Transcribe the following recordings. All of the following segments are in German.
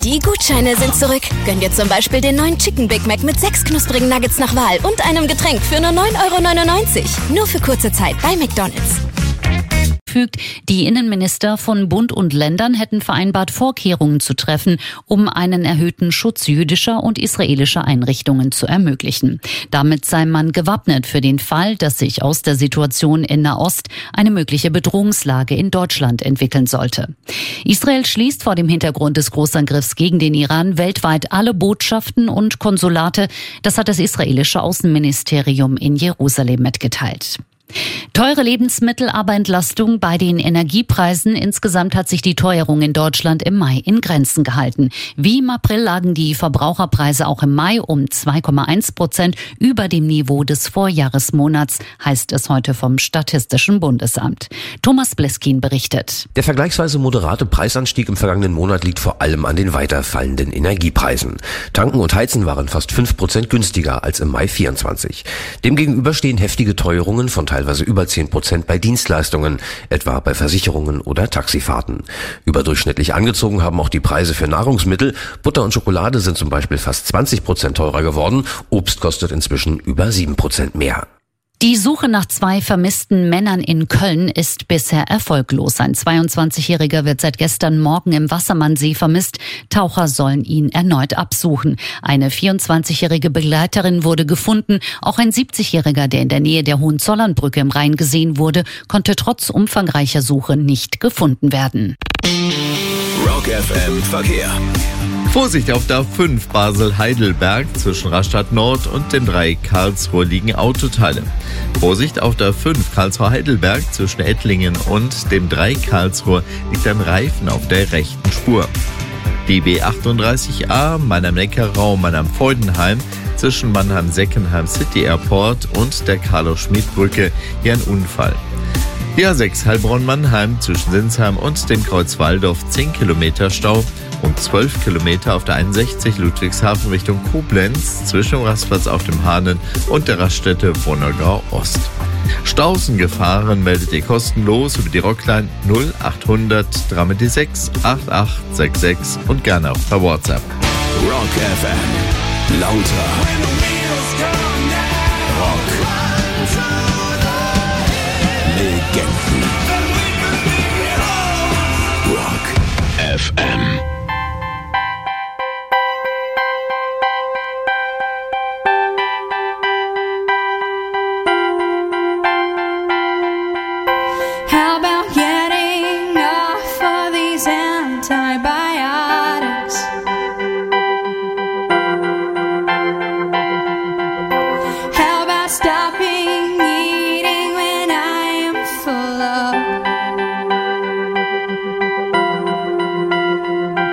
Die Gutscheine sind zurück. Gönn dir zum Beispiel den neuen Chicken Big Mac mit 6 knusprigen Nuggets nach Wahl und einem Getränk für nur 9,99 €. Nur für kurze Zeit bei McDonald's. Die Innenminister von Bund und Ländern hätten vereinbart, Vorkehrungen zu treffen, um einen erhöhten Schutz jüdischer und israelischer Einrichtungen zu ermöglichen. Damit sei man gewappnet für den Fall, dass sich aus der Situation in Nahost eine mögliche Bedrohungslage in Deutschland entwickeln sollte. Israel schließt vor dem Hintergrund des Großangriffs gegen den Iran weltweit alle Botschaften und Konsulate. Das hat das israelische Außenministerium in Jerusalem mitgeteilt. Teure Lebensmittel, aber Entlastung bei den Energiepreisen. Insgesamt hat sich die Teuerung in Deutschland im Mai in Grenzen gehalten. Wie im April lagen die Verbraucherpreise auch im Mai um 2,1% über dem Niveau des Vorjahresmonats, heißt es heute vom Statistischen Bundesamt. Thomas Bleskin berichtet. Der vergleichsweise moderate Preisanstieg im vergangenen Monat liegt vor allem an den weiter fallenden Energiepreisen. Tanken und Heizen waren fast 5% günstiger als im Mai 24. Demgegenüber stehen heftige Teuerungen von teilweise über 10% bei Dienstleistungen, etwa bei Versicherungen oder Taxifahrten. Überdurchschnittlich angezogen haben auch die Preise für Nahrungsmittel. Butter und Schokolade sind zum Beispiel fast 20% teurer geworden. Obst kostet inzwischen über 7% mehr. Die Suche nach 2 vermissten Männern in Köln ist bisher erfolglos. Ein 22-Jähriger wird seit gestern Morgen im Wassermannsee vermisst. Taucher sollen ihn erneut absuchen. Eine 24-jährige Begleiterin wurde gefunden. Auch ein 70-jähriger, der in der Nähe der Hohenzollernbrücke im Rhein gesehen wurde, konnte trotz umfangreicher Suche nicht gefunden werden. Rock FM Verkehr. Vorsicht auf der 5 Basel-Heidelberg zwischen Rastatt Nord und dem 3 Karlsruhe liegen Autoteile. Vorsicht auf der 5 Karlsruhe-Heidelberg zwischen Ettlingen und dem 3 Karlsruhe liegt ein Reifen auf der rechten Spur. Die B38a Mannheim-Neckarraum Mannheim-Freudenheim zwischen Mannheim-Seckenheim City Airport und der Carlo-Schmid-Brücke hier ein Unfall. Die A6 Heilbronn-Mannheim zwischen Sinsheim und dem Kreuz Waldorf 10 Kilometer Stau und 12 Kilometer auf der 61 Ludwigshafen Richtung Koblenz zwischen dem Rastplatz auf dem Hahnen und der Raststätte Wonnergau Ost. Staus und Gefahren meldet ihr kostenlos über die Rockline 0800 306 8866 und gerne auch per WhatsApp. Rock FM. Lauter. Rock. Legenden. Rock FM. How about getting off of these antibiotics? How about stopping eating when I am full of?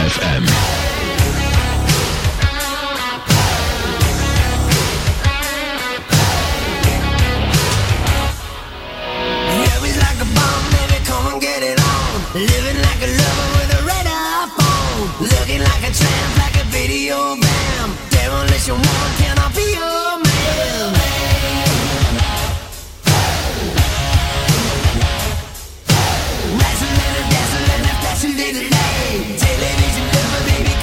FM. Living like a lover with a radar phone. Looking like a tramp, like a video bam. Demolition woman, can I be your man? Razzling and dazzling, flashing day to day. Television lover, baby.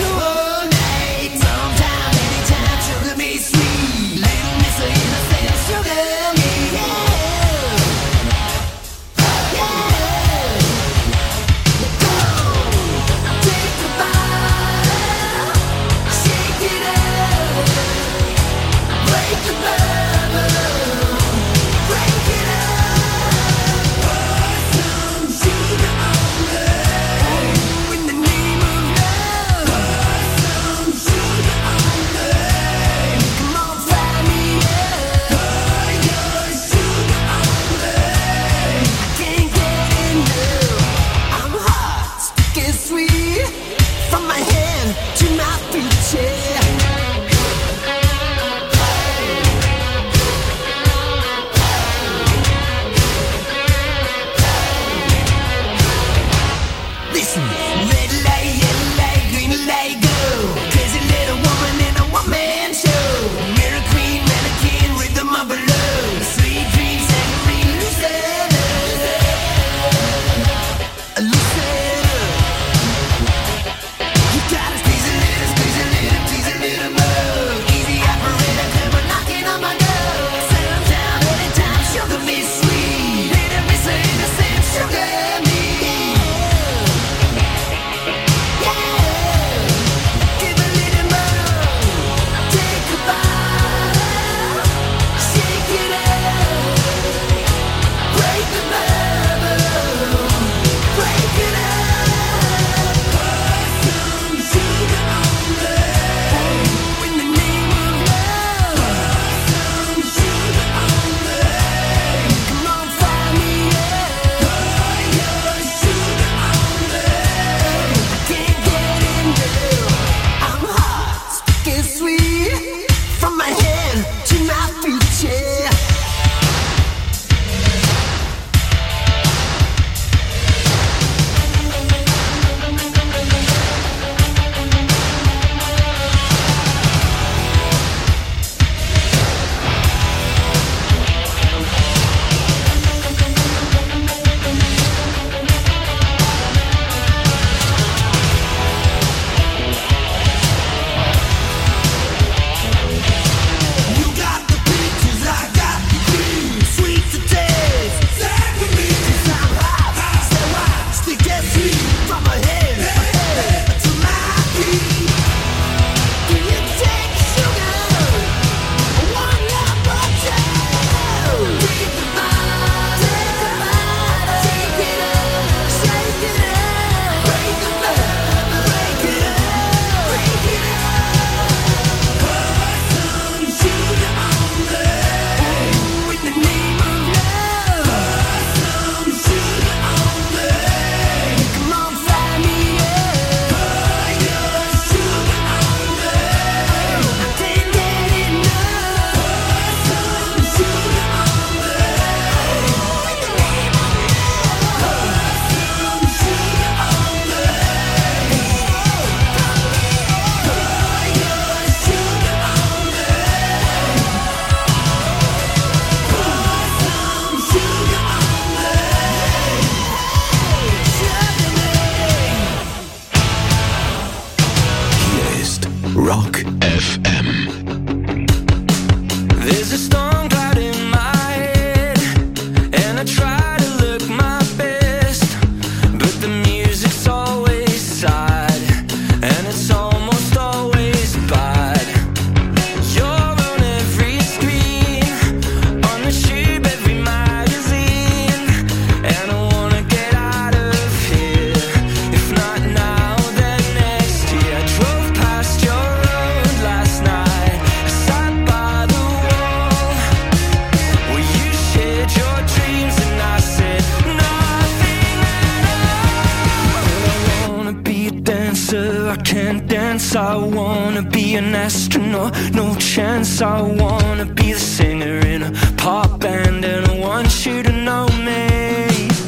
chance I wanna be an astronaut. No chance I wanna be the singer in a pop band. And I want you to know me.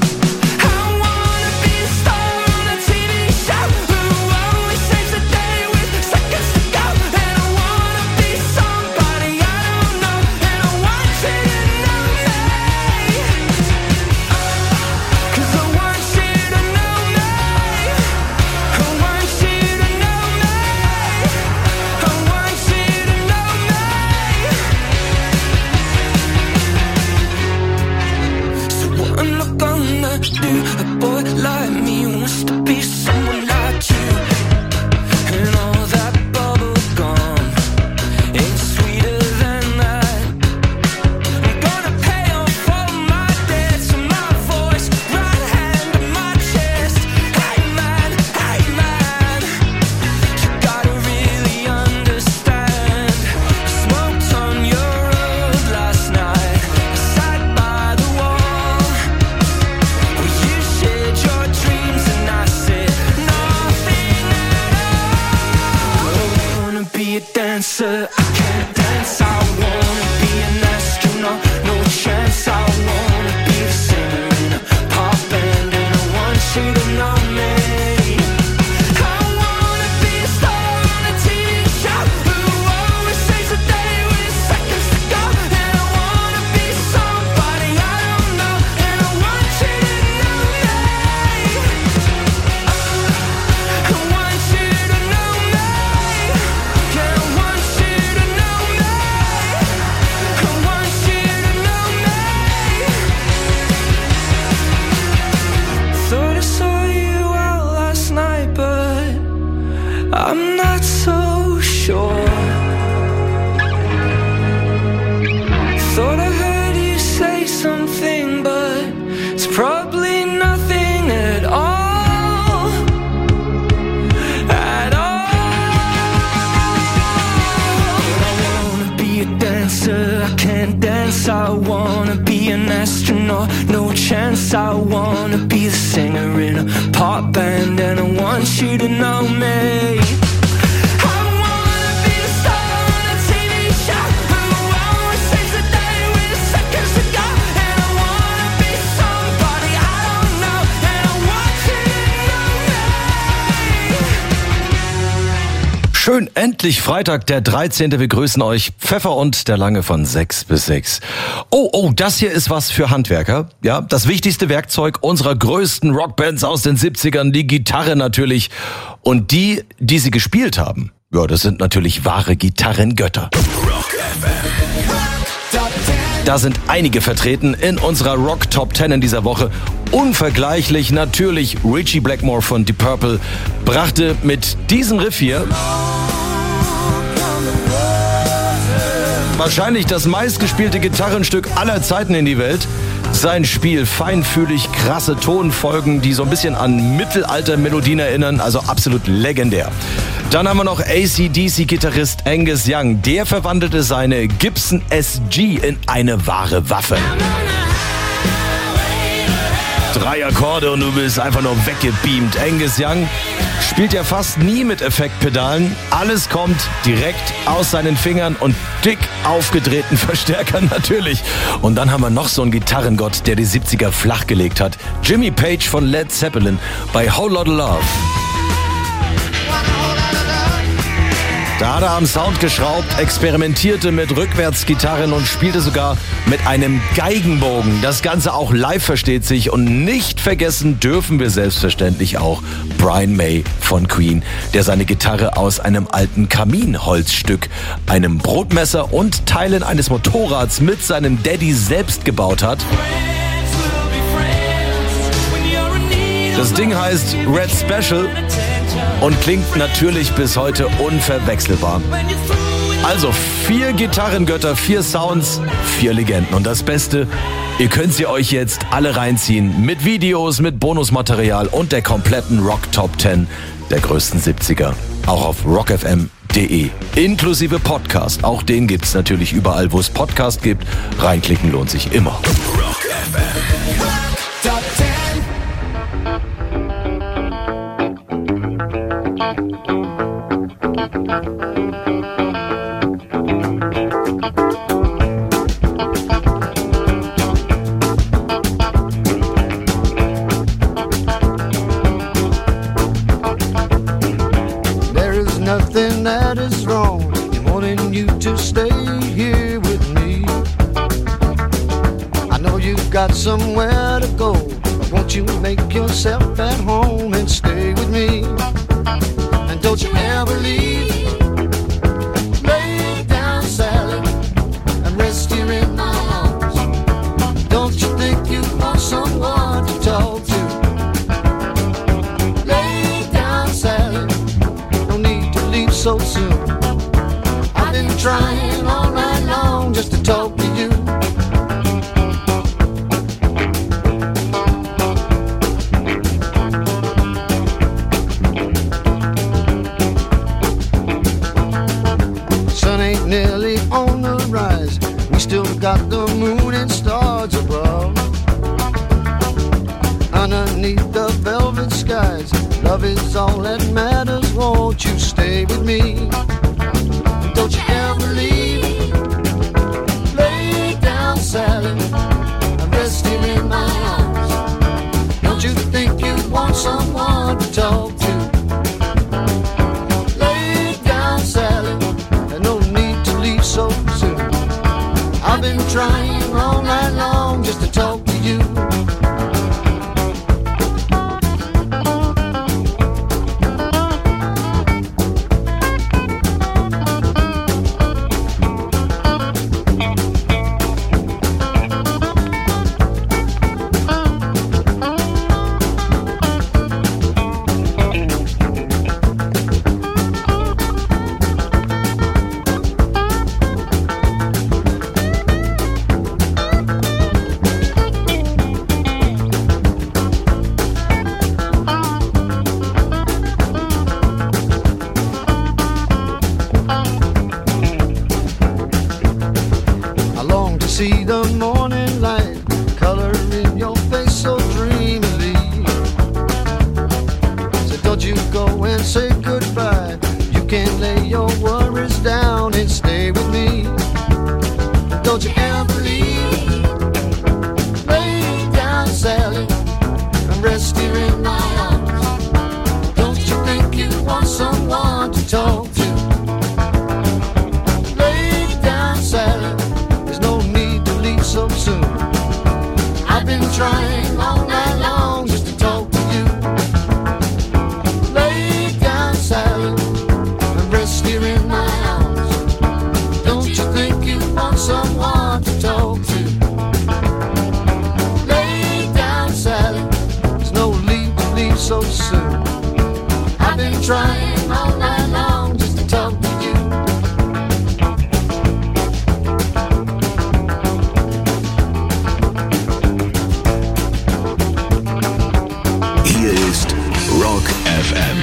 A boy like me wants to be someone like you. And all that bubble gum ain't sweeter than that. I'm gonna pay off all my debts and my voice, right hand on my chest. Hey man, you gotta really understand. I smoked on your road last night, I sat by the wall. You shared your dreams and I said nothing at all. I wanna be a dancer, I can't dance. I wanna be an astronaut, no chance. I wanna be the singer in a pop band. And I want you to know me. I wanna be a star on a TV show who always saves the day with seconds to go. And I wanna be somebody I don't know. And I want you to know me. I want you to know me. Yeah, I want you to know me. I want you to know me. Thought I saw you out last night, but I'm not so sure. Thought I heard you say something, but it's probably nothing at all. At all. I wanna be a dancer, I can't dance. I wanna be an astronaut, no chance. I wanna be the singer in a pop band. And I want you to know me. I wanna be the star on a TV show who always saves the day with seconds to go. And I wanna be somebody I don't know. And I want you to know me. Schön, endlich Freitag, der 13. Wir grüßen euch, Pfeffer und der Lange von 6 bis 6. Oh, das hier ist was für Handwerker. Ja, das wichtigste Werkzeug unserer größten Rockbands aus den 70ern, die Gitarre natürlich. Und die sie gespielt haben, ja, das sind natürlich wahre Gitarrengötter. Da sind einige vertreten in unserer Rock Top 10 in dieser Woche. Unvergleichlich natürlich Ritchie Blackmore von Deep Purple brachte mit diesem Riff hier wahrscheinlich das meistgespielte Gitarrenstück aller Zeiten in die Welt. Sein Spiel feinfühlig, krasse Tonfolgen, die so ein bisschen an Mittelalter-Melodien erinnern, also absolut legendär. Dann haben wir noch AC/DC-Gitarrist Angus Young. Der verwandelte seine Gibson SG in eine wahre Waffe. 3 Akkorde und du bist einfach nur weggebeamt. Angus Young spielt ja fast nie mit Effektpedalen. Alles kommt direkt aus seinen Fingern und dick aufgedrehten Verstärkern natürlich. Und dann haben wir noch so einen Gitarrengott, der die 70er flachgelegt hat. Jimmy Page von Led Zeppelin bei Whole Lotta Love. Da hat er am Sound geschraubt, experimentierte mit Rückwärtsgitarren und spielte sogar mit einem Geigenbogen. Das Ganze auch live, versteht sich. Und nicht vergessen dürfen wir selbstverständlich auch Brian May von Queen, der seine Gitarre aus einem alten Kaminholzstück, einem Brotmesser und Teilen eines Motorrads mit seinem Daddy selbst gebaut hat. Das Ding heißt Red Special und klingt natürlich bis heute unverwechselbar. Also 4 Gitarrengötter, 4 Sounds, 4 Legenden. Und das Beste, ihr könnt sie euch jetzt alle reinziehen. Mit Videos, mit Bonusmaterial und der kompletten Rock Top 10 der größten 70er. Auch auf rockfm.de. Inklusive Podcast. Auch den gibt's natürlich überall, wo es Podcast gibt. Reinklicken lohnt sich immer. Rock FM. Top 10. There is nothing that is wrong in wanting you to stay here with me. I know you've got somewhere to go, but won't you make yourself at home and stay with me? And don't you ever leave. Lay down, Sally, and rest here in my arms. Don't you think you want someone to talk to? Lay down, Sally, no need to leave so soon. I've been trying all night long just to talk to you. Sun ain't nearly on the rise. We still got the moon and stars above. Underneath the velvet skies, love is all that matters. Won't you stay with me? Don't you ever leave. Lay down, Sally, and rest here in my arms. Don't you think you want someone to talk to? Lay down, Sally, and no need to leave so soon. I've been trying all night long just to talk to you. See the morning light, color in your face so dreamily. So don't you go and say goodbye. You can lay your worries down and stay with me. Don't you ever leave. Lay down, Sally, and rest here in my arms. Don't you think you want someone to talk to? Lay down, Sally, so soon. I've been trying all night long just to talk to you. Lay down, Sally, and rest here in my arms. Don't you think you want someone to talk to? Lay down, Sally, there's no need to leave so soon. I've been trying all night long just to talk to you. Hier ist Rock FM.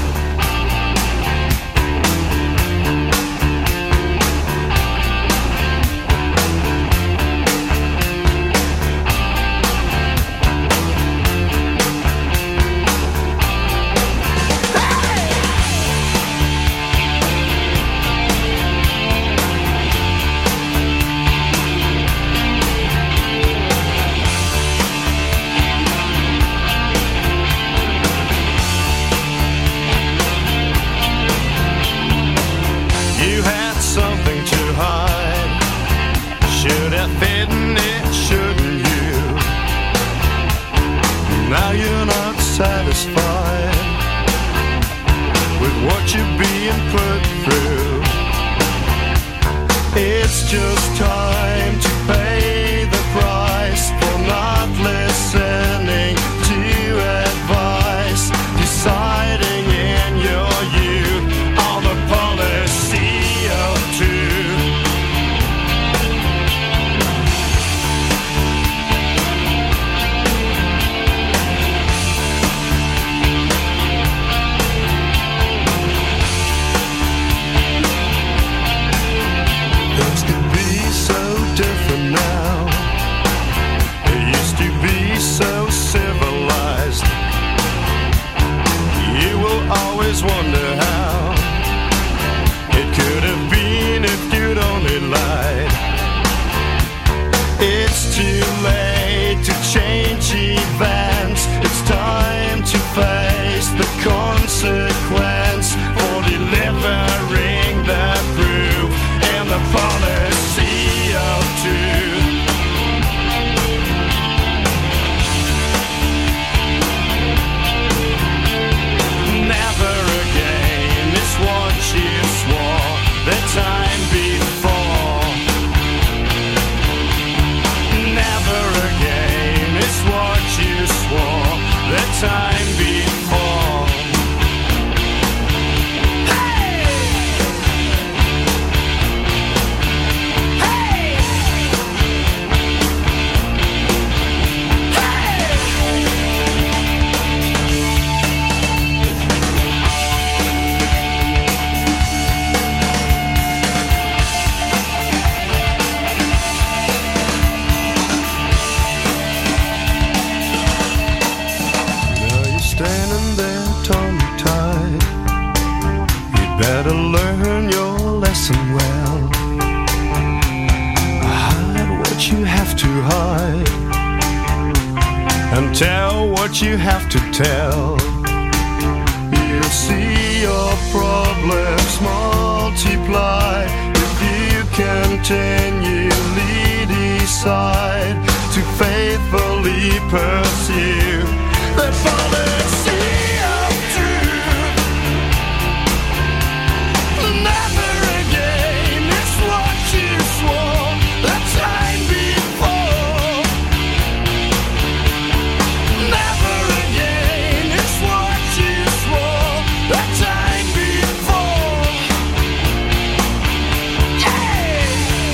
Now you're not satisfied with what you're being put through. It's just time to pay the price for not listening to advice, deciding in your youth on the policy of truth. Used to be so It's too late to change events. It's time to face the consequence for delivering the proof and the policy of truth. Never again is what you swore the time before. Never again is what you swore the time before. Hey! Hey! Now you're standing there tongue-tied. You'd better learn your lesson well. Hide what you have to hide and tell what you have to tell. You'll see your problems multiply if you continually decide to faithfully pursue the policy of truth. Never again is what you swore the time before. Never again is what you swore the time before. Yeah!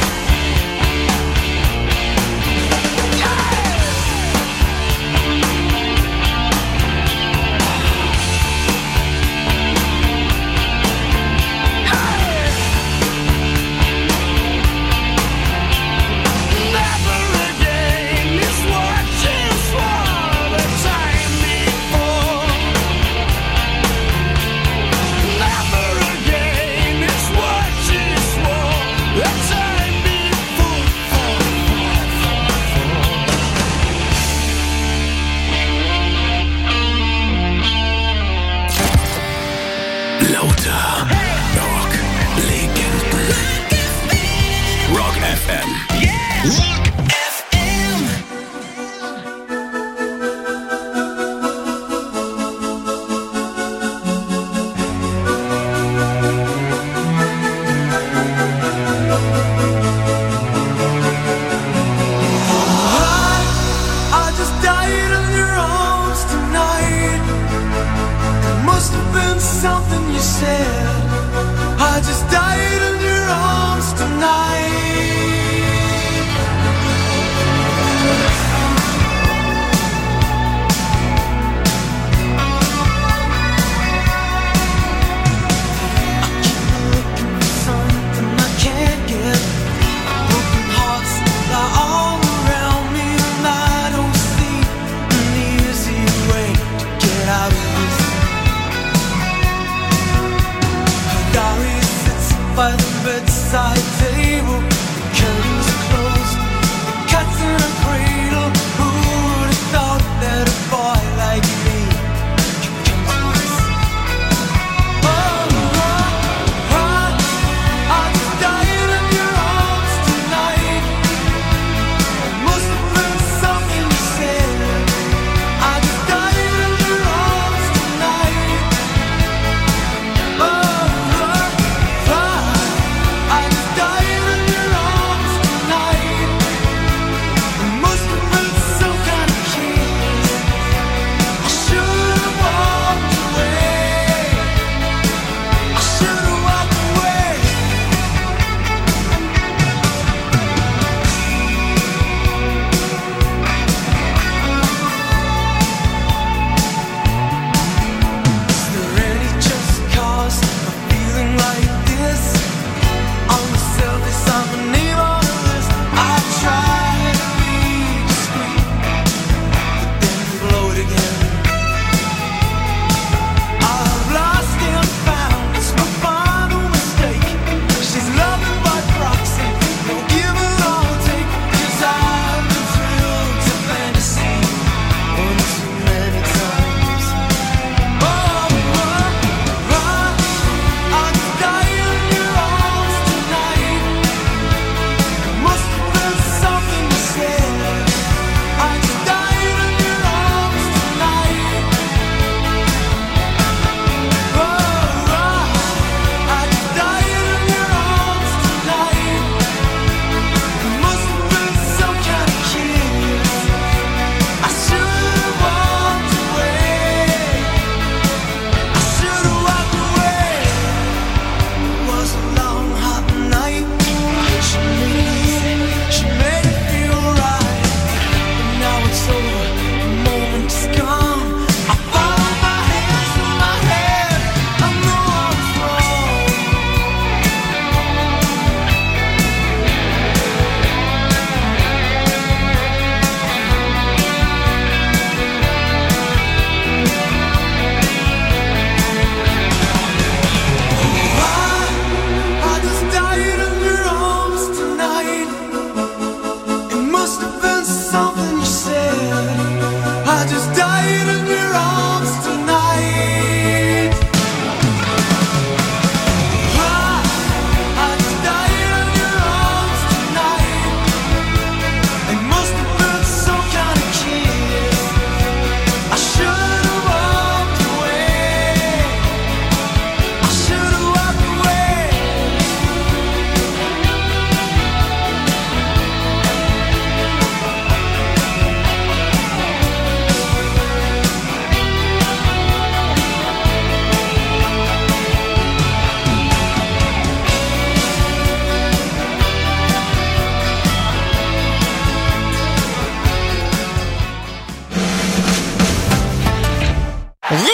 Never again is what you swore the time before. Never again is what you swore the time before. Lauter Rock-Legenden. Rock FM. Rock FM. I just died in your arms tonight. It must have been something you said. I just died in your arms tonight.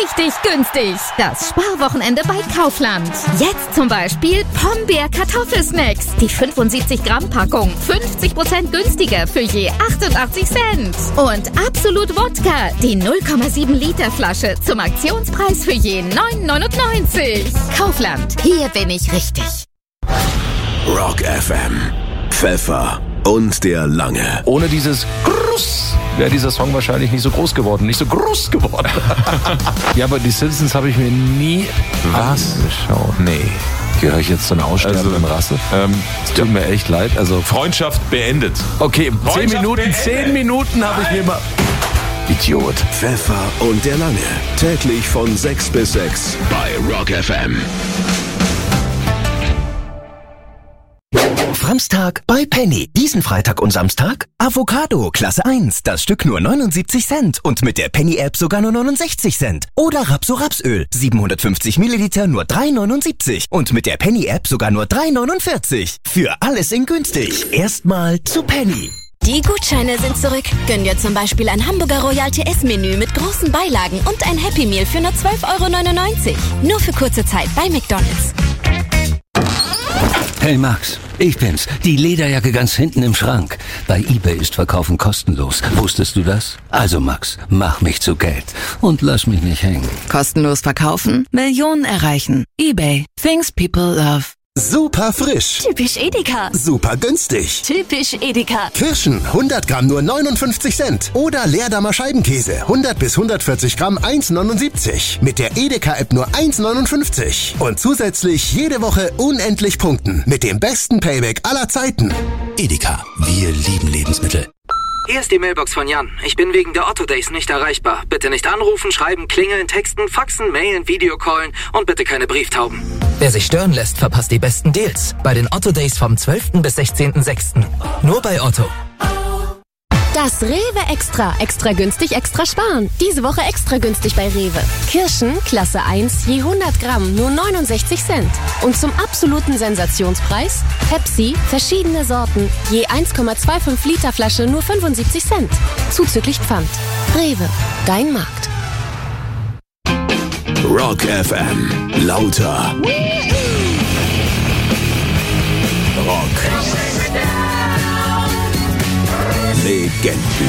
richtig günstig. Das Sparwochenende bei Kaufland. Jetzt zum Beispiel Pombeer Kartoffelsnacks. Die 75 Gramm Packung 50% günstiger für je 88 Cent. Und Absolut Wodka, die 0,7 Liter Flasche zum Aktionspreis für je 9,99. Kaufland, hier bin ich richtig. Rock FM. Pfeffer und der Lange. Ohne dieses Gruss wäre dieser Song wahrscheinlich nicht so groß geworden, nicht so groß geworden. Ja, aber die Simpsons habe ich mir nie angeschaut. Nee. Gehöre ich jetzt zu einer aussterbenden Rasse? Es tut mir echt leid. Also Freundschaft beendet. Okay, 10 Minuten habe ich mir mal... Idiot. Pfeffer und der Lange. Täglich von 6 bis 6 bei Rock FM. Samstag bei Penny. Diesen Freitag und Samstag Avocado, Klasse 1, das Stück nur 79 Cent und mit der Penny-App sogar nur 69 Cent. Oder Rapso-Rapsöl, 750 Milliliter nur 3,79 und mit der Penny-App sogar nur 3,49. Für alles in günstig. Erstmal zu Penny. Die Gutscheine sind zurück. Gönn dir zum Beispiel ein Hamburger Royal TS-Menü mit großen Beilagen und ein Happy Meal für nur 12,99 €. Nur für kurze Zeit bei McDonald's. Hey Max, ich bin's, die Lederjacke ganz hinten im Schrank. Bei eBay ist Verkaufen kostenlos. Wusstest du das? Also Max, mach mich zu Geld und lass mich nicht hängen. Kostenlos verkaufen, Millionen erreichen. eBay, things people love. Super frisch. Typisch Edeka. Super günstig. Typisch Edeka. Kirschen, 100 Gramm nur 59 Cent. Oder Leerdammer Scheibenkäse, 100 bis 140 Gramm 1,79. Mit der Edeka-App nur 1,59. Und zusätzlich jede Woche unendlich punkten. Mit dem besten Payback aller Zeiten. Edeka, wir lieben Lebensmittel. Hier ist die Mailbox von Jan. Ich bin wegen der Otto Days nicht erreichbar. Bitte nicht anrufen, schreiben, klingeln, texten, faxen, mailen, Videocallen und bitte keine Brieftauben. Wer sich stören lässt, verpasst die besten Deals. Bei den Otto Days vom 12. bis 16.06. Nur bei Otto. Das Rewe Extra. Extra günstig, extra sparen. Diese Woche extra günstig bei Rewe. Kirschen, Klasse 1, je 100 Gramm, nur 69 Cent. Und zum absoluten Sensationspreis Pepsi, verschiedene Sorten, je 1,25 Liter Flasche, nur 75 Cent. Zuzüglich Pfand. Rewe, dein Markt. Rock FM. Lauter. Rock. Legenden.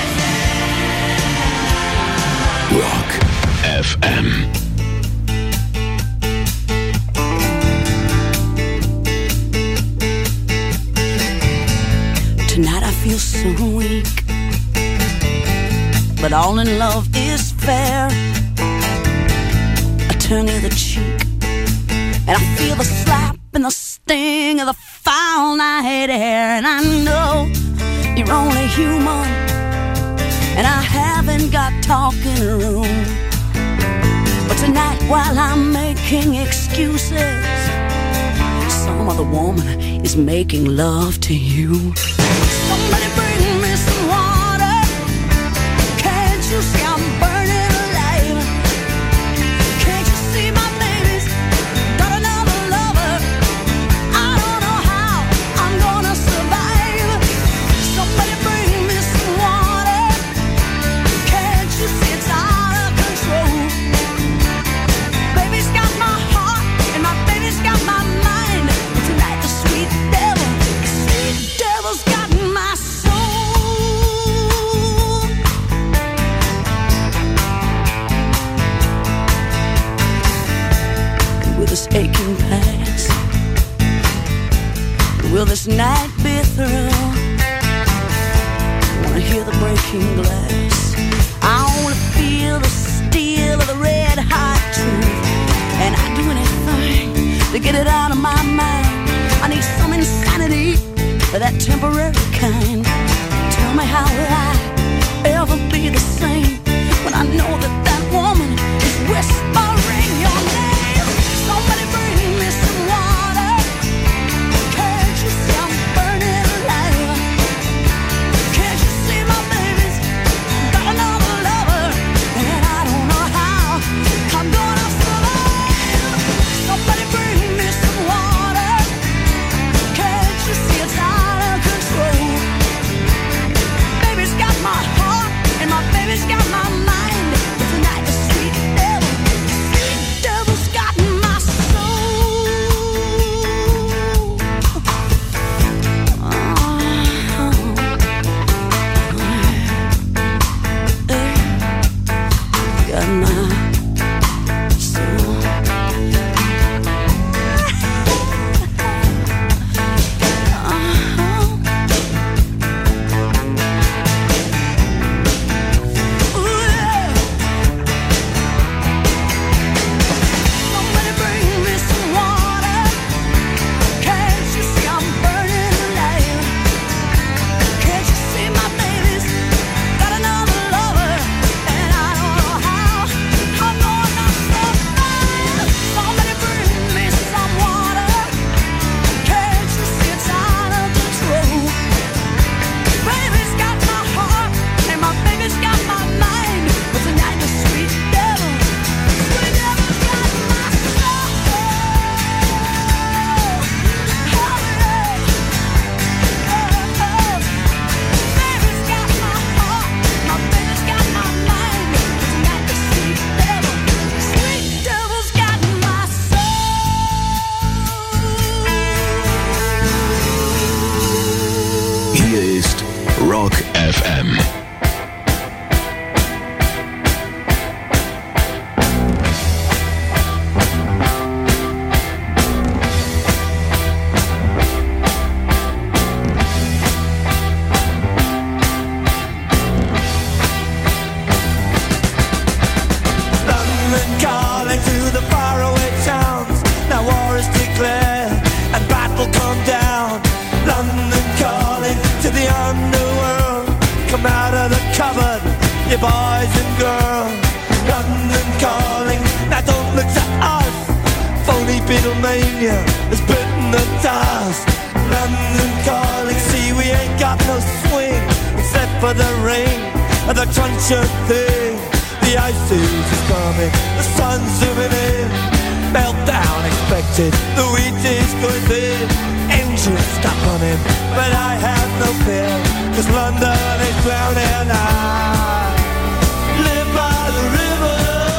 Rock FM. Tonight I feel so weak, but all in love is fair. I turn the other cheek, and I feel the slap and the sting of the foul night air, and I know you're only human, and I haven't got talking room. But tonight, while I'm making excuses, some other woman is making love to you. Somebody bring me some water. Can't you see I'm burning alive? Can't you see my baby's got another lover? I don't know how I'm gonna survive. Somebody bring me some water. Can't you see it's out of control? Baby's got my heart and my baby's got my mind. But tonight the sweet devil's got my soul. And will this aching pass? Will this night be through? I wanna hear the breaking glass. I wanna feel the steel of the red hot truth. And I'd do anything to get it out of my mind. I need some insanity, that temporary kind. Tell me, how will I ever be the same when I know that that woman is whispering your name? Somebody bring me some water. Can't you see I'm burning alive? Can't you see my baby's Rock FM. London calling to the faraway towns. Now war is declared and battle come down. London calling to the underworld. Come out of the cupboard, you boys and girls. London calling, now don't look to us. Phony Beatlemania has bitten the dust. London calling, see we ain't got no swing except for the rain and the crunch of thing. The ice age is coming, the sun's zooming in. Meltdown expected, the wheat is going thin. Engines stop running, but I have no fear, 'cause London is drowning. I live by the river,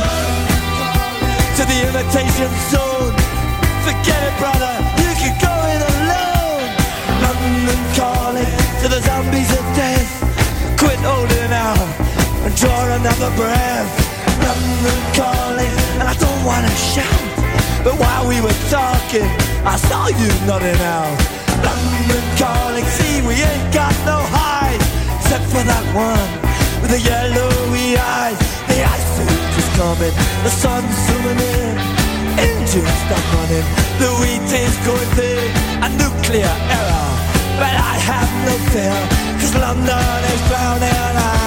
to the imitation zone. Forget it, brother, you can go it alone. London calling to the zombies of death. Quit holding out and draw another breath. London calling, and I don't wanna shout, but while we were talking, I saw you nodding out. London calling, see we ain't got no hide, except for that one with the yellowy eyes. The ice age is coming, the sun's zooming in. Engines stop running, the wheat is going thin. A nuclear error, but I have no fear, 'cause London is drowning.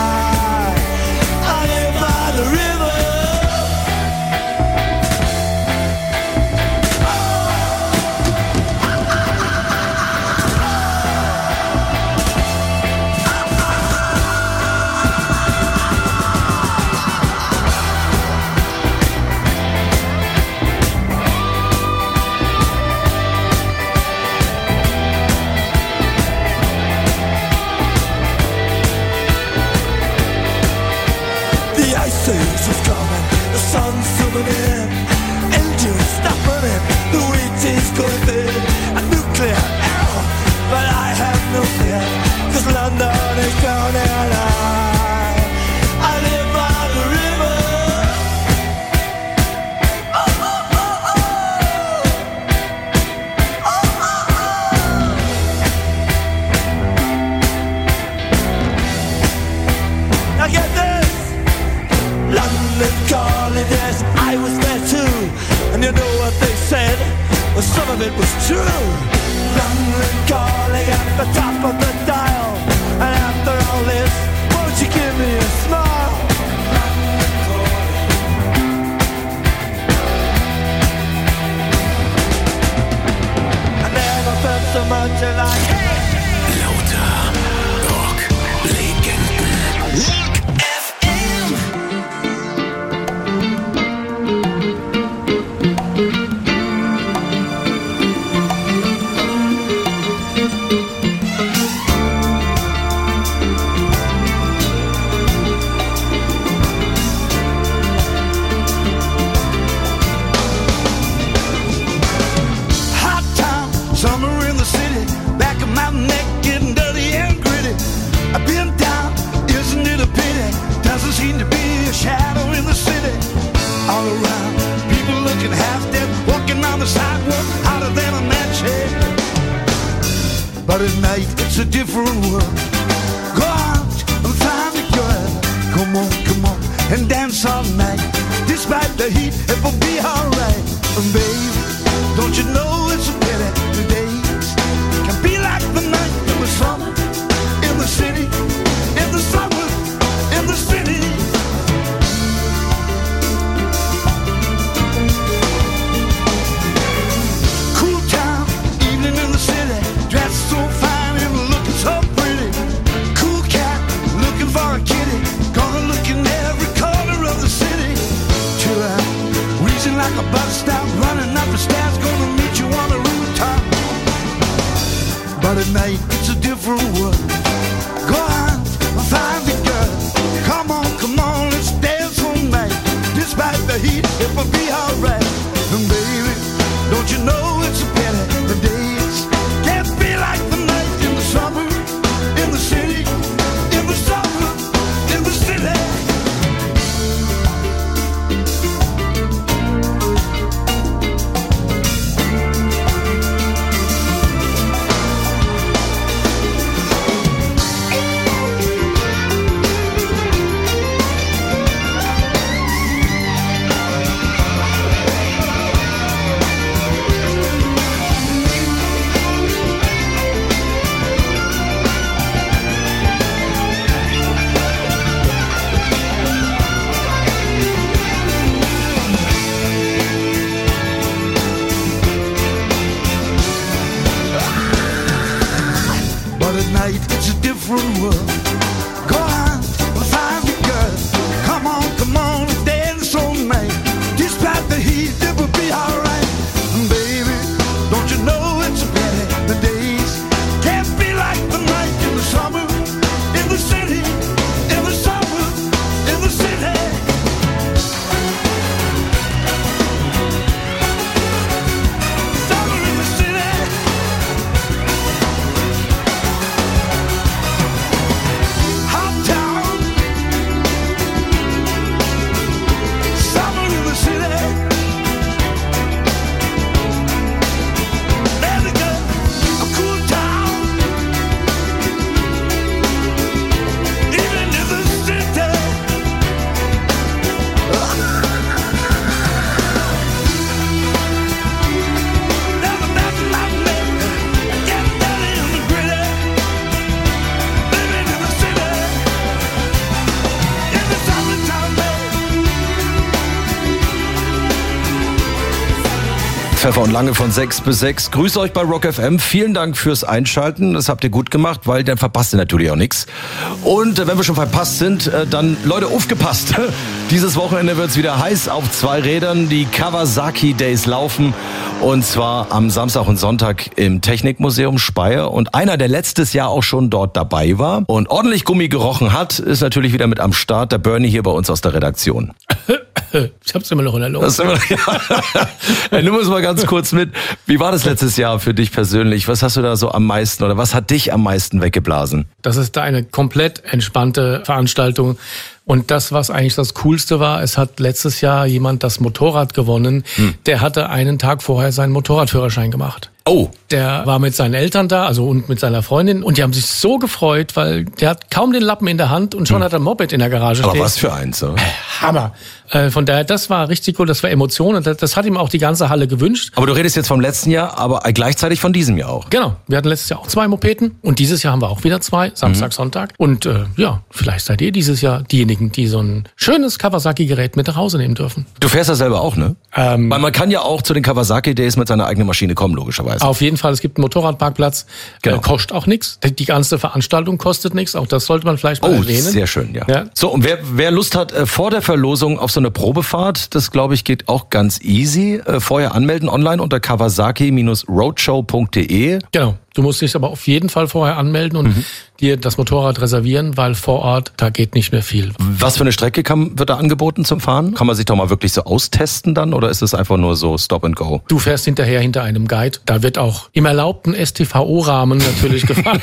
I live by the river. Is coming, the sun's zooming in. Engines stop running, the wheat is going thin. A nuclear error, but I have no fear, 'cause London is drowning. I live by the river. Oh, oh, oh, oh. Oh, oh, oh. Now get this. London calling, yes, I was there too. And you know what they said? Well, some of it was true. London calling at the top of the dial. And after all this, won't you give me a smile? I never felt so much like Lauter Rock-Legenden. Rock FM. Hot time, summer in the city. Back of my neck getting dirty and gritty. I've been down, isn't it a pity? Doesn't seem to be a shadow in the city. All around, people looking half dead, walking on the sidewalk, hotter than a match head. But at night, it's a different world. Go out and find a girl. Come on, and dance all night. Despite the heat, it will be alright. And baby, don't you know it's a pity the days can be like the night in the summer, in the city, in the summer, in the city. Cool town, evening in the city, dressed so fine and looking so pretty. Cool cat, looking for a kitty, gonna look in every corner of the city. Chill out, reaching like a bus stop, running up the stairs, gonna meet you on the rooftop. But at night, it's a different world. Go out and find the girl. Come on, let's dance all night. Despite the heat, it will be alright. And baby, don't you know it's a pity the days can't be like the night in the summer, in the city, in the world. Go on, find the girl. Come on, dance all night. Despite the heat, it will be alright. Baby, don't you know it's a pity the days can't be like the night in the summer, in the city, in the summer, in the city. Summer in the city. Hot town. Summer in the city. There we go. A cool town. Even in the city. Never met my man. Get dirty in the gritty. Living in the city. In the summertime, Pfeffer und Lange von 6 bis 6. Grüße euch bei Rock FM. Vielen Dank fürs Einschalten. Das habt ihr gut gemacht, weil dann verpasst ihr natürlich auch nichts. Und wenn wir schon verpasst sind, dann Leute, aufgepasst. Dieses Wochenende wird's wieder heiß auf 2 Rädern. Die Kawasaki Days laufen. Und zwar am Samstag und Sonntag im Technikmuseum Speyer. Und einer, der letztes Jahr auch schon dort dabei war und ordentlich Gummi gerochen hat, ist natürlich wieder mit am Start. Der Bernie hier bei uns aus der Redaktion. Ich hab's immer noch in der Lunge. Ja. Nimm uns mal ganz kurz mit. Wie war das letztes Jahr für dich persönlich? Was hast du da so am meisten oder was hat dich am meisten weggeblasen? Das ist da eine komplett entspannte Veranstaltung. Und das, was eigentlich das Coolste war, es hat letztes Jahr jemand das Motorrad gewonnen. Der hatte einen Tag vorher seinen Motorradführerschein gemacht. Oh. Der war mit seinen Eltern da, also und mit seiner Freundin. Und die haben sich so gefreut, weil der hat kaum den Lappen in der Hand und schon hat er ein Moped in der Garage stehen. Aber was für eins, so. Hammer. Von daher, das war richtig cool, das war Emotion und das hat ihm auch die ganze Halle gewünscht. Aber du redest jetzt vom letzten Jahr, aber gleichzeitig von diesem Jahr auch. Genau, wir hatten letztes Jahr auch 2 Mopeden und dieses Jahr haben wir auch wieder 2, Samstag, Sonntag. Und ja, vielleicht seid ihr dieses Jahr diejenigen, die so ein schönes Kawasaki-Gerät mit nach Hause nehmen dürfen. Du fährst ja selber auch, ne? Weil man kann ja auch zu den Kawasaki Days mit seiner eigenen Maschine kommen, logischerweise. Auf jeden Fall, es gibt einen Motorradparkplatz, kostet auch nichts. Die ganze Veranstaltung kostet nichts, auch das sollte man vielleicht mal erwähnen. Sehr schön, ja. So, und wer Lust hat, vor der Verlosung auf so eine Probefahrt, das glaube ich geht auch ganz easy. Vorher anmelden online unter kawasaki-roadshow.de. Genau. Du musst dich aber auf jeden Fall vorher anmelden und dir das Motorrad reservieren, weil vor Ort, da geht nicht mehr viel. Was für eine Strecke wird da angeboten zum Fahren? Kann man sich doch mal wirklich so austesten dann oder ist es einfach nur so Stop and Go? Du fährst hinterher hinter einem Guide. Da wird auch im erlaubten STVO-Rahmen natürlich gefahren.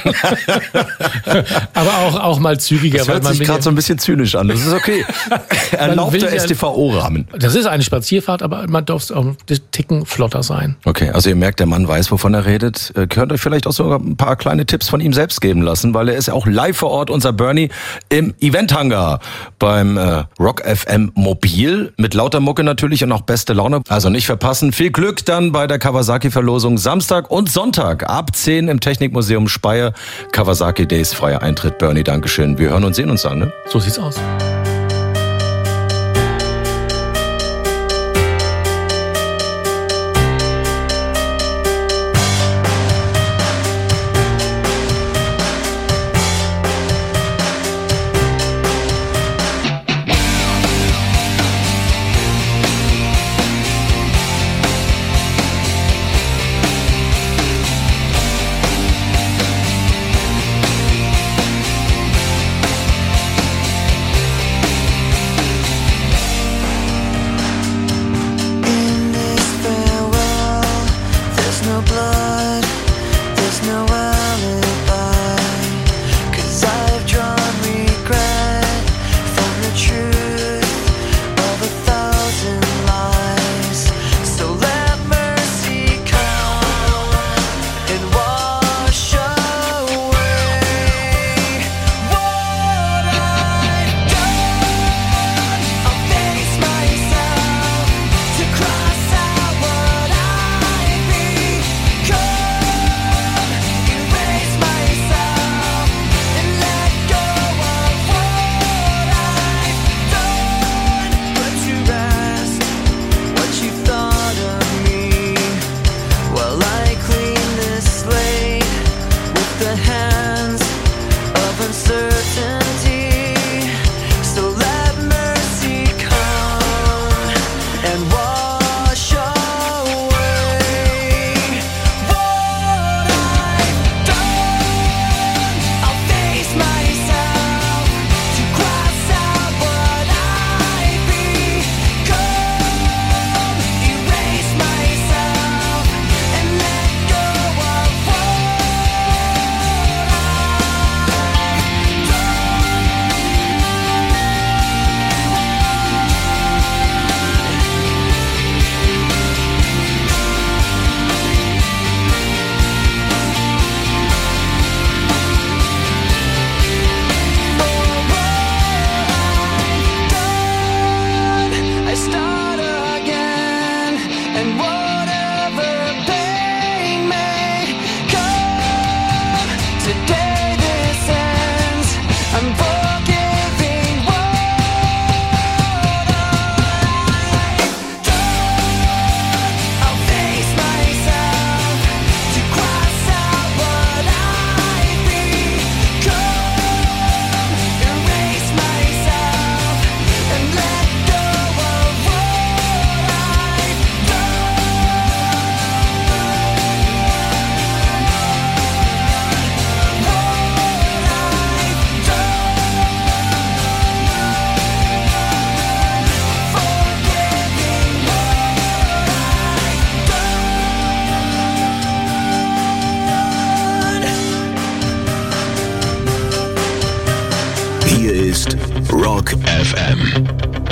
Aber auch mal zügiger. Das hört sich gerade so ein bisschen zynisch an. Das ist okay. Erlaubter STVO-Rahmen. Das ist eine Spazierfahrt, aber man darf auch einen Ticken flotter sein. Okay, also ihr merkt, der Mann weiß, wovon er redet. Könnt euch vielleicht auch sogar ein paar kleine Tipps von ihm selbst geben lassen, weil er ist ja auch live vor Ort, unser Bernie, im Eventhangar beim Rock FM Mobil. Mit lauter Mucke natürlich und auch beste Laune. Also nicht verpassen. Viel Glück dann bei der Kawasaki-Verlosung Samstag und Sonntag ab 10 im Technikmuseum Speyer. Kawasaki Days, freier Eintritt. Bernie, Dankeschön. Wir hören und sehen uns dann, ne? So sieht's aus. Hier ist Rock FM.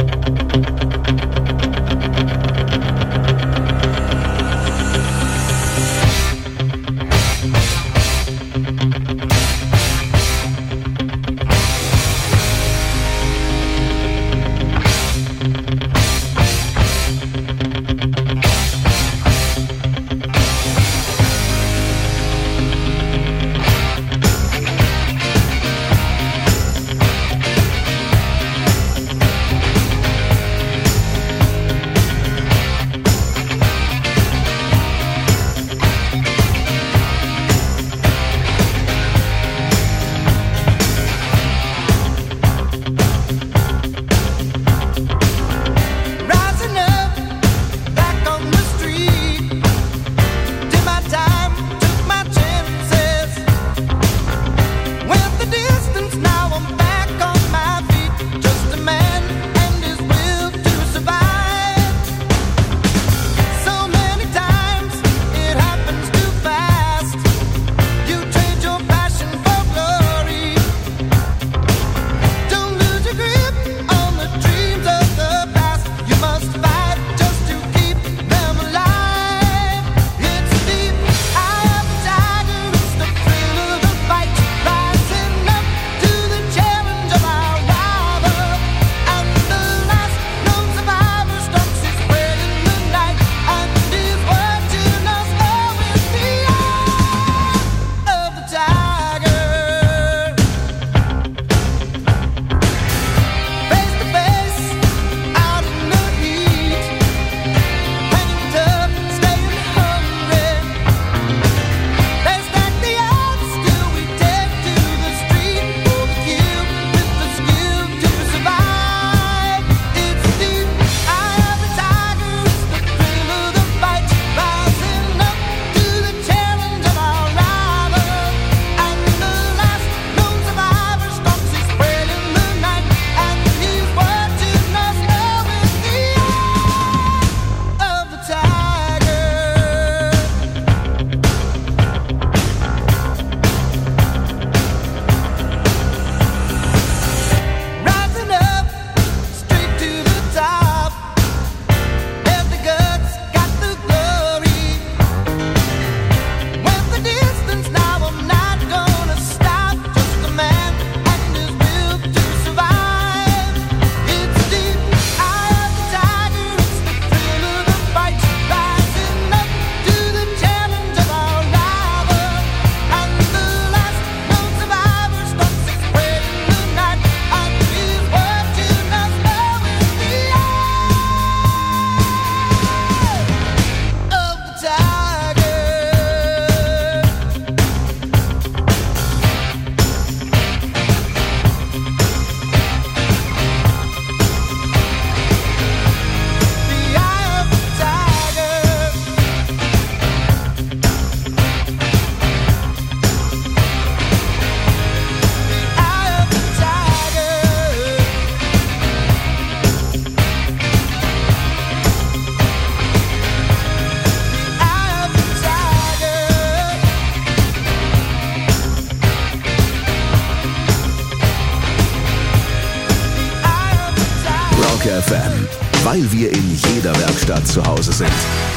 Rock FM, weil wir in jeder Werkstatt zu Hause sind.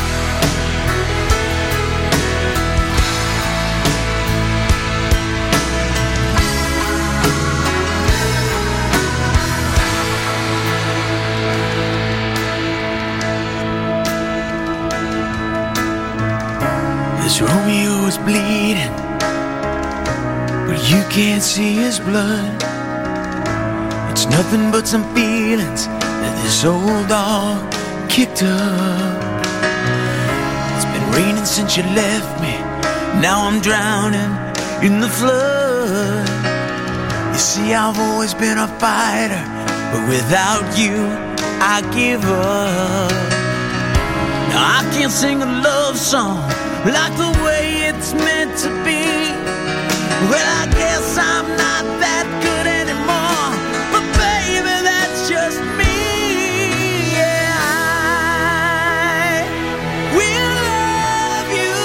This Romeo is bleeding, but you can't see his blood. It's nothing but some feelings that this old dog kicked up. It's been raining since you left me, now I'm drowning in the flood. You see, I've always been a fighter, but without you, I give up. Now I can't sing a love song like the way it's meant to be. Well, I guess I'm not that good anymore, but baby, that's just me. Yeah, I will love you,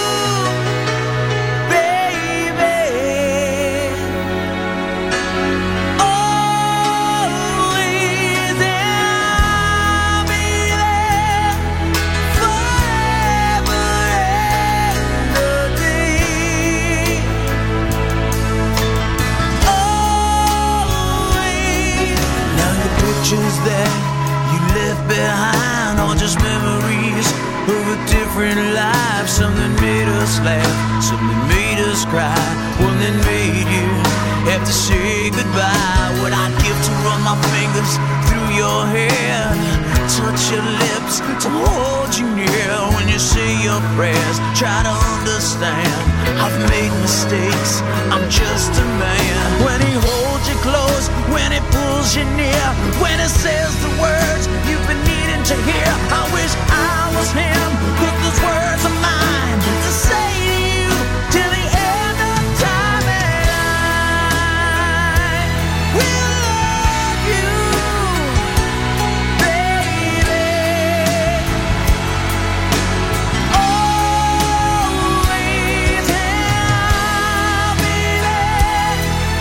baby, always. emotions that you left behind, or just memories of a different life. Something made us laugh, something made us cry, one that made you have to say goodbye. What I'd give to run my fingers through your hair, touch your lips, to hold you near when you say your prayers. Try to understand, I've made mistakes, I'm just a man. When he holds you close, when he pulls you near, when he says the words you've been needing to hear. I wish I was him, but those words are mine to say to you till the end of time. And I will love you, baby, always, and I'll be there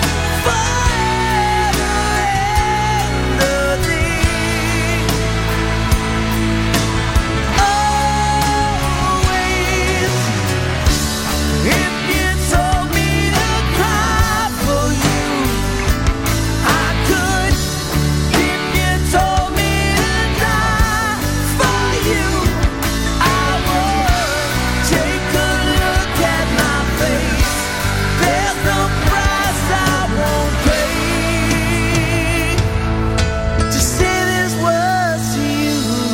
forever and a day. Always, if you told me to cry for you, I could. If you told me to die for you, I would. Take a look at my face, there's no price I won't pay to say these words to you.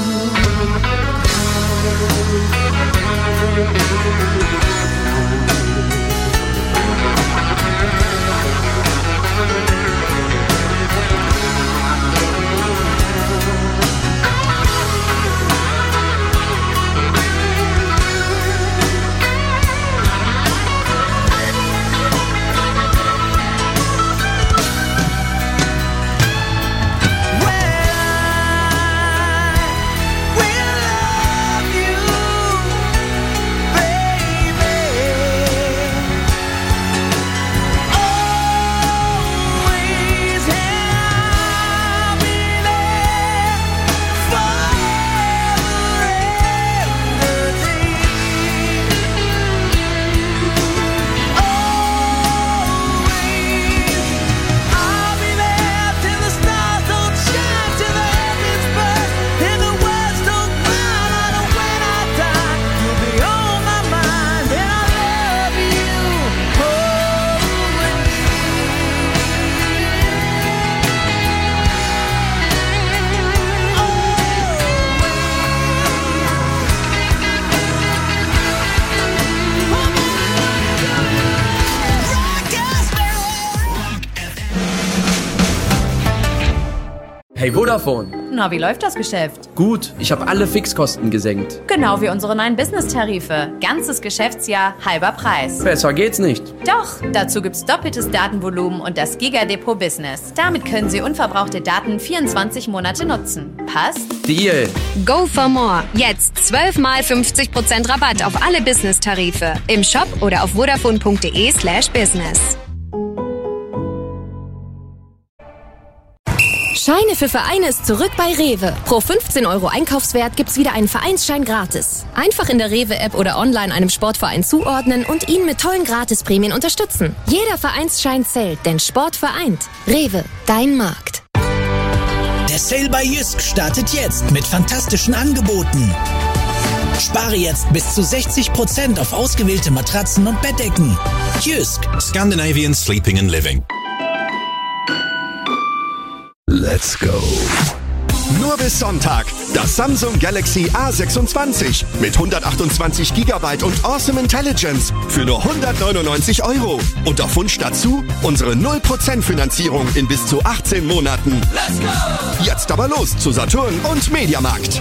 Hey Vodafone. Na, wie läuft das Geschäft? Gut, ich habe alle Fixkosten gesenkt. Genau wie unsere neuen Business-Tarife. Ganzes Geschäftsjahr, halber Preis. Besser geht's nicht. Doch, dazu gibt's doppeltes Datenvolumen und das Giga-Depot Business. Damit können Sie unverbrauchte Daten 24 Monate nutzen. Passt? Deal. Go for more. Jetzt 12 mal 50% Rabatt auf alle Business-Tarife. Im Shop oder auf vodafone.de/business. Scheine für Vereine ist zurück bei Rewe. Pro 15 € Einkaufswert gibt's wieder einen Vereinsschein gratis. Einfach in der Rewe-App oder online einem Sportverein zuordnen und ihn mit tollen Gratisprämien unterstützen. Jeder Vereinsschein zählt, denn Sport vereint. Rewe, dein Markt. Der Sale bei Jysk startet jetzt mit fantastischen Angeboten. Spare jetzt bis zu 60% auf ausgewählte Matratzen und Bettdecken. Jysk. Scandinavian Sleeping and Living. Let's go. Nur bis Sonntag. Das Samsung Galaxy A26 mit 128 GB und Awesome Intelligence für nur 199 €. Und auf Wunsch dazu unsere 0% Finanzierung in bis zu 18 Monaten. Let's go! Jetzt aber los zu Saturn und Mediamarkt.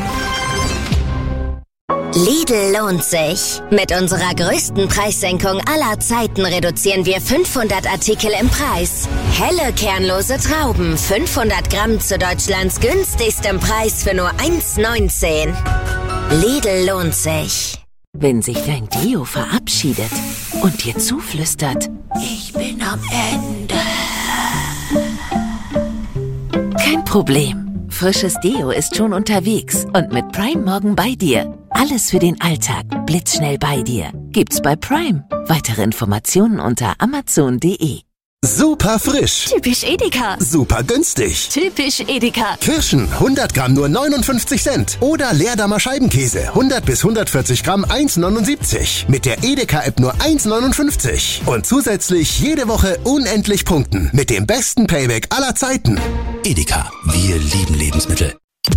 Lidl lohnt sich. Mit unserer größten Preissenkung aller Zeiten reduzieren wir 500 Artikel im Preis. Helle kernlose Trauben, 500 Gramm zu Deutschlands günstigstem Preis für nur 1,19. Lidl lohnt sich. Wenn sich dein Deo verabschiedet und dir zuflüstert, Ich bin am Ende. kein Problem. Frisches Deo ist schon unterwegs und mit Prime morgen bei dir. Alles für den Alltag, blitzschnell bei dir. Gibt's bei Prime. Weitere Informationen unter amazon.de. Super frisch. Typisch Edeka. Super günstig. Typisch Edeka. Kirschen 100 Gramm nur 59 Cent. Oder Leerdammer Scheibenkäse 100 bis 140 Gramm 1,79. Mit der Edeka-App nur 1,59. Und zusätzlich jede Woche unendlich punkten. Mit dem besten Payback aller Zeiten. Edeka, wir lieben Lebensmittel.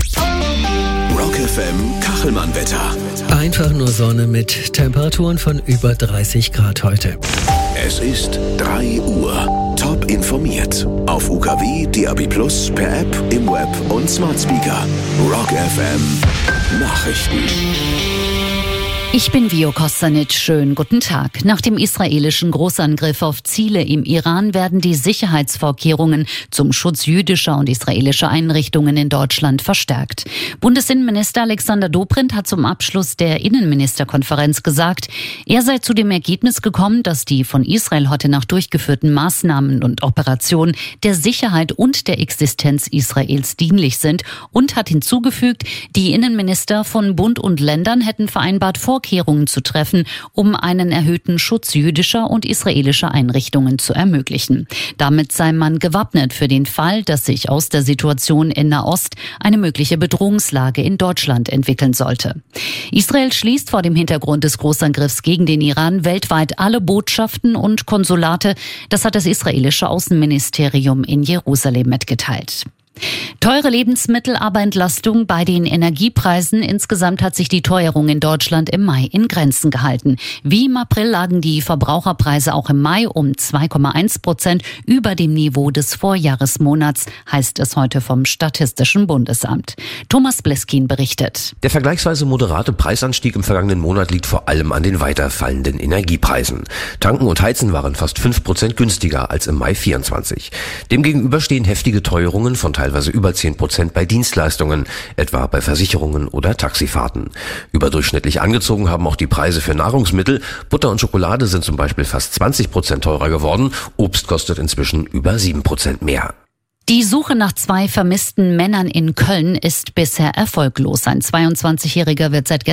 Rock FM Kachelmann-Wetter. Einfach nur Sonne mit Temperaturen von über 30 Grad heute. Es ist 3 Uhr. Top informiert. Auf UKW, DAB+, per App, im Web und Smart Speaker. Rock FM Nachrichten. Ich bin Vio Kostanic. Schönen guten Tag. Nach dem israelischen Großangriff auf Ziele im Iran werden die Sicherheitsvorkehrungen zum Schutz jüdischer und israelischer Einrichtungen in Deutschland verstärkt. Bundesinnenminister Alexander Dobrindt hat zum Abschluss der Innenministerkonferenz gesagt, er sei zu dem Ergebnis gekommen, dass die von Israel heute Nacht durchgeführten Maßnahmen und Operationen der Sicherheit und der Existenz Israels dienlich sind und hat hinzugefügt, die Innenminister von Bund und Ländern hätten vereinbart, Vorkehrungen zu treffen, um einen erhöhten Schutz jüdischer und israelischer Einrichtungen zu ermöglichen. Damit sei man gewappnet für den Fall, dass sich aus der Situation in Nahost eine mögliche Bedrohungslage in Deutschland entwickeln sollte. Israel schließt vor dem Hintergrund des Großangriffs gegen den Iran weltweit alle Botschaften und Konsulate. Das hat das israelische Außenministerium in Jerusalem mitgeteilt. Teure Lebensmittel, aber Entlastung bei den Energiepreisen. Insgesamt hat sich die Teuerung in Deutschland im Mai in Grenzen gehalten. Wie im April lagen die Verbraucherpreise auch im Mai um 2,1% über dem Niveau des Vorjahresmonats, heißt es heute vom Statistischen Bundesamt. Thomas Bleskin berichtet. Der vergleichsweise moderate Preisanstieg im vergangenen Monat liegt vor allem an den weiter fallenden Energiepreisen. Tanken und Heizen waren fast 5% günstiger als im Mai 24. Demgegenüber stehen heftige Teuerungen von teilweise über 10% bei Dienstleistungen, etwa bei Versicherungen oder Taxifahrten. Überdurchschnittlich angezogen haben auch die Preise für Nahrungsmittel. Butter und Schokolade sind zum Beispiel fast 20% teurer geworden. Obst kostet inzwischen über 7% mehr. Die Suche nach 2 vermissten Männern in Köln ist bisher erfolglos. Ein 22-Jähriger wird seit